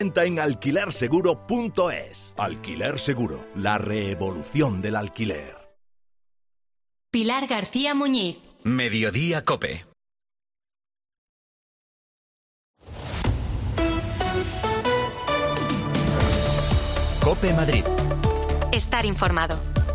En alquilerseguro.es. Alquiler Seguro, la revolución del alquiler. Pilar García Muñiz. Mediodía COPE. COPE Madrid. Estar informado.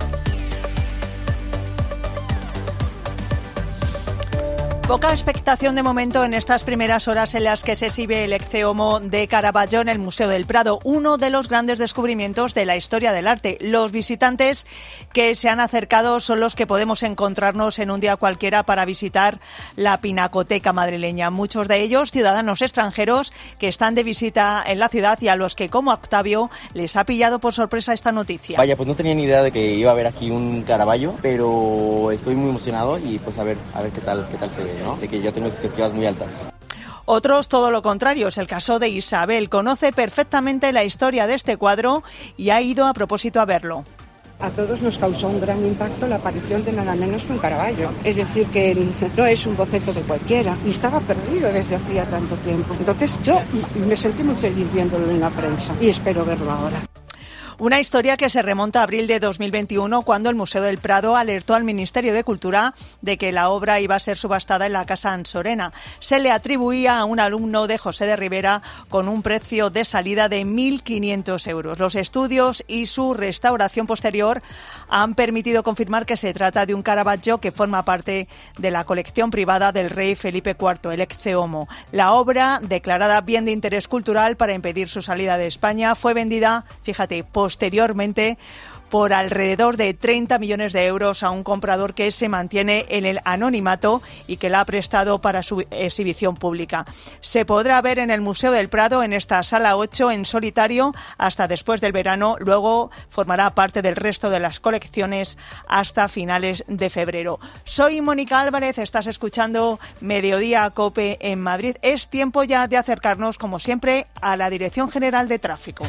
Poca expectación de momento en estas primeras horas en las que se exhibe el Ecce Homo de Caravaggio en el Museo del Prado, uno de los grandes descubrimientos de la historia del arte. Los visitantes que se han acercado son los que podemos encontrarnos en un día cualquiera para visitar la Pinacoteca madrileña. Muchos de ellos ciudadanos extranjeros que están de visita en la ciudad y a los que, como Octavio, les ha pillado por sorpresa esta noticia. Vaya, pues no tenía ni idea de que iba a haber aquí un Caravaggio, pero estoy muy emocionado y pues a ver qué tal se ve, ¿no? De que yo tengo expectativas muy altas. Otros, todo lo contrario, es el caso de Isabel. Conoce perfectamente la historia de este cuadro y ha ido a propósito a verlo. A todos nos causó un gran impacto la aparición de nada menos que un Caravaggio. Es decir, que no es un boceto de cualquiera y estaba perdido desde hacía tanto tiempo. Entonces yo me sentí muy feliz viéndolo en la prensa y espero verlo ahora. Una historia que se remonta a abril de 2021, cuando el Museo del Prado alertó al Ministerio de Cultura de que la obra iba a ser subastada en la Casa Ansorena. Se le atribuía a un alumno de José de Rivera con un precio de salida de 1.500 euros. Los estudios y su restauración posterior han permitido confirmar que se trata de un Caravaggio que forma parte de la colección privada del rey Felipe IV, el Ecce Homo. La obra, declarada bien de interés cultural para impedir su salida de España, fue vendida, fíjate, posteriormente por alrededor de 30 millones de euros a un comprador que se mantiene en el anonimato y que la ha prestado para su exhibición pública. Se podrá ver en el Museo del Prado, en esta sala 8, en solitario hasta después del verano. Luego formará parte del resto de las colecciones hasta finales de febrero. Soy Mónica Álvarez, estás escuchando Mediodía COPE en Madrid. Es tiempo ya de acercarnos, como siempre, a la Dirección General de Tráfico.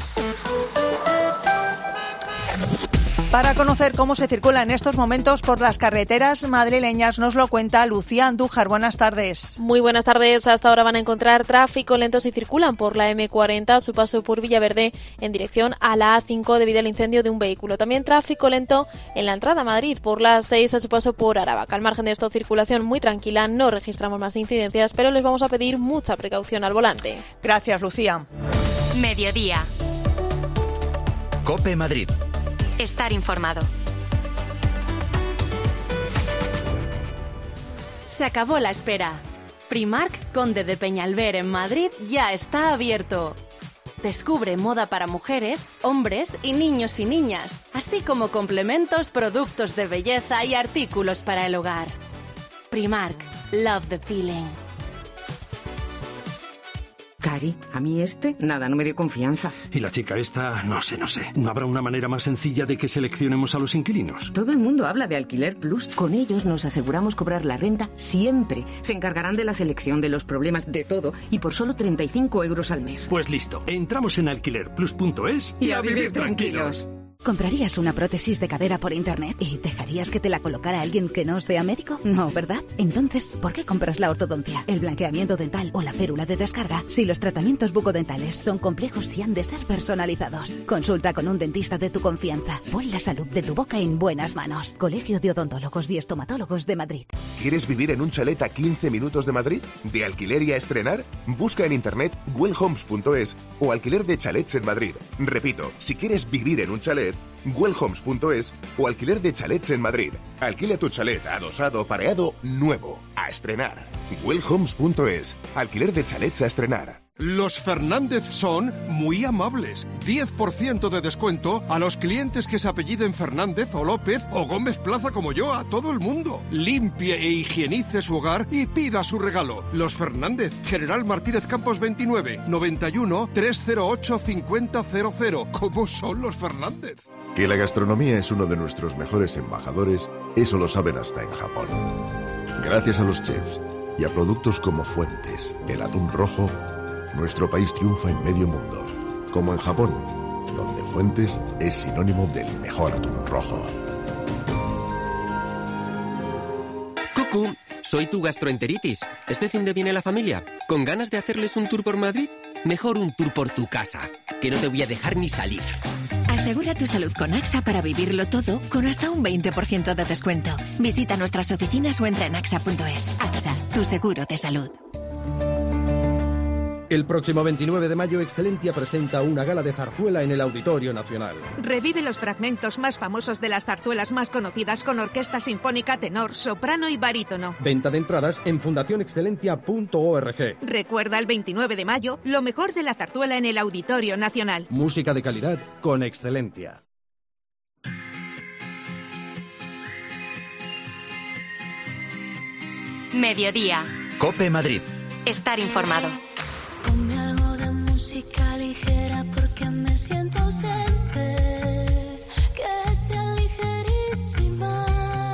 Para conocer cómo se circula en estos momentos por las carreteras madrileñas, nos lo cuenta Lucía Andújar. Buenas tardes. Muy buenas tardes. Hasta ahora van a encontrar tráfico lento si circulan por la M40 a su paso por Villaverde en dirección a la A5 debido al incendio de un vehículo. También tráfico lento en la entrada a Madrid por la A6 a su paso por Aravaca. Al margen de esto, circulación muy tranquila. No registramos más incidencias, pero les vamos a pedir mucha precaución al volante. Gracias, Lucía. Mediodía. COPE Madrid. Estar informado. Se acabó la espera. Primark Conde de Peñalver en Madrid ya está abierto. Descubre moda para mujeres, hombres y niños y niñas, así como complementos, productos de belleza y artículos para el hogar. Primark, love the feeling. Cari, a mí nada, no me dio confianza. Y la chica esta, no sé. ¿No habrá una manera más sencilla de que seleccionemos a los inquilinos? Todo el mundo habla de Alquiler Plus. Con ellos nos aseguramos cobrar la renta siempre. Se encargarán de la selección, de los problemas, de todo. Y por solo 35 euros al mes. Pues listo, entramos en alquilerplus.es y a vivir tranquilos. ¿Comprarías una prótesis de cadera por internet y dejarías que te la colocara alguien que no sea médico? No, ¿verdad? Entonces, ¿por qué compras la ortodoncia, el blanqueamiento dental o la férula de descarga si los tratamientos bucodentales son complejos y han de ser personalizados? Consulta con un dentista de tu confianza. Pon la salud de tu boca en buenas manos. Colegio de Odontólogos y Estomatólogos de Madrid. ¿Quieres vivir en un chalet a 15 minutos de Madrid? ¿De alquiler y a estrenar? Busca en internet wellhomes.es o alquiler de chalets en Madrid. Repito, si quieres vivir en un chalet, wellhomes.es o alquiler de chalets en Madrid. Alquila tu chalet adosado, pareado, nuevo, a estrenar. wellhomes.es, alquiler de chalets a estrenar. Los Fernández son muy amables. 10% de descuento a los clientes que se apelliden Fernández o López o Gómez Plaza como yo, a todo el mundo. Limpie e higienice su hogar y pida su regalo. Los Fernández, General Martínez Campos 29, 91 308 5000. ¿Cómo son los Fernández? Que la gastronomía es uno de nuestros mejores embajadores, eso lo saben hasta en Japón. Gracias a los chefs y a productos como Fuentes, el atún rojo, nuestro país triunfa en medio mundo, como en Japón, donde Fuentes es sinónimo del mejor atún rojo. Cucú, soy tu gastroenteritis. ¿Este fin de viene la familia? ¿Con ganas de hacerles un tour por Madrid? Mejor un tour por tu casa, que no te voy a dejar ni salir. Asegura tu salud con AXA para vivirlo todo con hasta un 20% de descuento. Visita nuestras oficinas o entra en AXA.es. AXA, tu seguro de salud. El próximo 29 de mayo, Excelentia presenta una gala de zarzuela en el Auditorio Nacional. Revive los fragmentos más famosos de las zarzuelas más conocidas con orquesta sinfónica, tenor, soprano y barítono. Venta de entradas en fundacionexcelentia.org. Recuerda el 29 de mayo, lo mejor de la zarzuela en el Auditorio Nacional. Música de calidad con Excelentia. Mediodía. COPE Madrid. Estar informado. Ponme algo de música ligera porque me siento ausente, que sea ligerísima,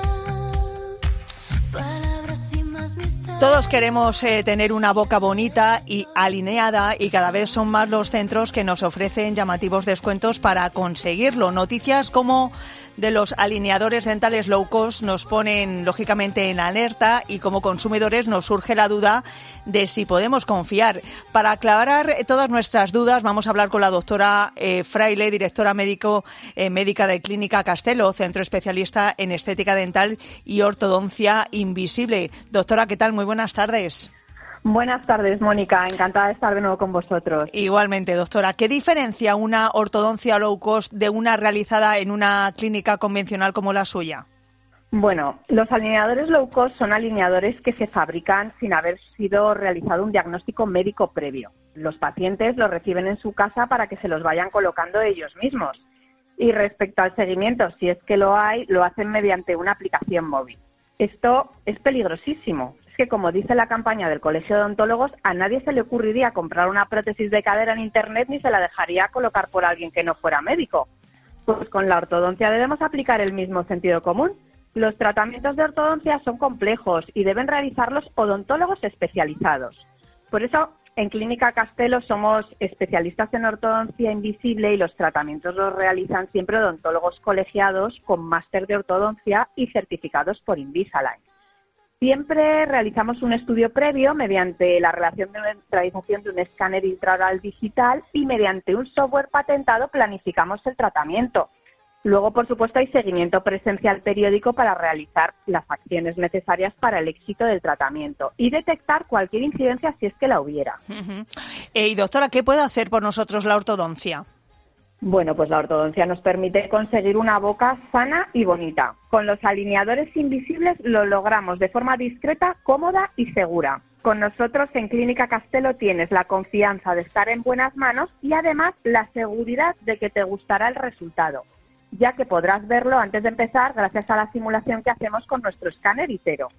palabras y más misterio. Todos queremos tener una boca bonita y alineada y cada vez son más los centros que nos ofrecen llamativos descuentos para conseguirlo. Noticias como de los alineadores dentales low cost nos ponen lógicamente en alerta y como consumidores nos surge la duda de si podemos confiar. Para aclarar todas nuestras dudas vamos a hablar con la doctora Fraile, directora médica de Clínica Castelo, centro especialista en estética dental y ortodoncia invisible. Doctora, ¿qué tal? Muy buenas tardes. Buenas tardes, Mónica. Encantada de estar de nuevo con vosotros. Igualmente, doctora. ¿Qué diferencia una ortodoncia low cost de una realizada en una clínica convencional como la suya? Bueno, los alineadores low cost son alineadores que se fabrican sin haber sido realizado un diagnóstico médico previo. Los pacientes los reciben en su casa para que se los vayan colocando ellos mismos. Y respecto al seguimiento, si es que lo hay, lo hacen mediante una aplicación móvil. Esto es peligrosísimo. Que, como dice la campaña del Colegio de Odontólogos, a nadie se le ocurriría comprar una prótesis de cadera en Internet ni se la dejaría colocar por alguien que no fuera médico. Pues con la ortodoncia debemos aplicar el mismo sentido común. Los tratamientos de ortodoncia son complejos y deben realizarlos odontólogos especializados. Por eso, en Clínica Castelo somos especialistas en ortodoncia invisible y los tratamientos los realizan siempre odontólogos colegiados con máster de ortodoncia y certificados por Invisalign. Siempre realizamos un estudio previo mediante la realización de un escáner intraoral digital y mediante un software patentado planificamos el tratamiento. Luego, por supuesto, hay seguimiento presencial periódico para realizar las acciones necesarias para el éxito del tratamiento y detectar cualquier incidencia si es que la hubiera. Y doctora, ¿qué puede hacer por nosotros la ortodoncia? Bueno, pues la ortodoncia nos permite conseguir una boca sana y bonita. Con los alineadores invisibles lo logramos de forma discreta, cómoda y segura. Con nosotros en Clínica Castelo tienes la confianza de estar en buenas manos y además la seguridad de que te gustará el resultado, ya que podrás verlo antes de empezar gracias a la simulación que hacemos con nuestro escáner ITERO.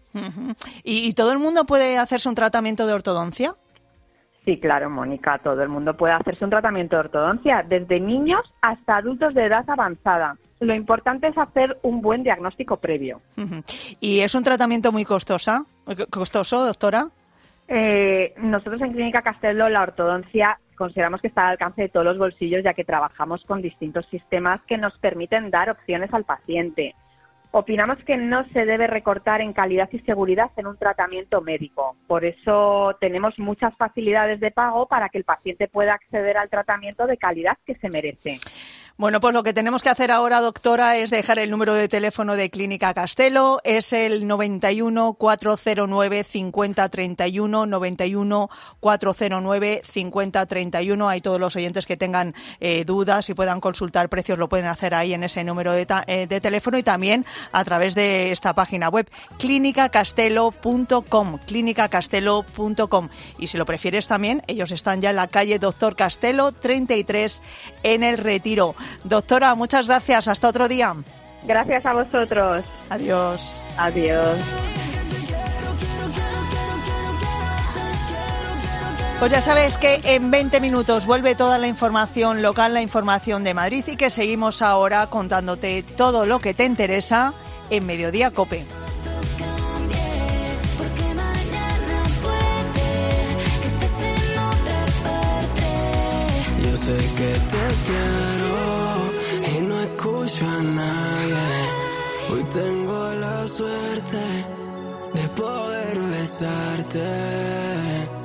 ¿Y todo el mundo puede hacerse un tratamiento de ortodoncia? Sí, claro, Mónica, todo el mundo puede hacerse un tratamiento de ortodoncia, desde niños hasta adultos de edad avanzada. Lo importante es hacer un buen diagnóstico previo. ¿Y es un tratamiento muy costoso, doctora? Nosotros en Clínica Castelo la ortodoncia consideramos que está al alcance de todos los bolsillos, ya que trabajamos con distintos sistemas que nos permiten dar opciones al paciente. Opinamos que no se debe recortar en calidad y seguridad en un tratamiento médico. Por eso tenemos muchas facilidades de pago para que el paciente pueda acceder al tratamiento de calidad que se merece. Bueno, pues lo que tenemos que hacer ahora, doctora, es dejar el número de teléfono de Clínica Castelo. Es el 91 409 5031, 91 409 5031. Hay todos los oyentes que tengan dudas y puedan consultar precios, lo pueden hacer ahí en ese número de teléfono y también a través de esta página web, clinicacastelo.com, clinicacastelo.com. Y si lo prefieres también, ellos están ya en la calle Doctor Castelo 33 en El Retiro. Doctora, muchas gracias. Hasta otro día. Gracias a vosotros. Adiós. Adiós. Pues ya sabes que en 20 minutos vuelve toda la información local, la información de Madrid y que seguimos ahora contándote todo lo que te interesa en Mediodía COPE. Yo sé que te quiero y no escucho a nadie. Hoy tengo la suerte de poder besarte.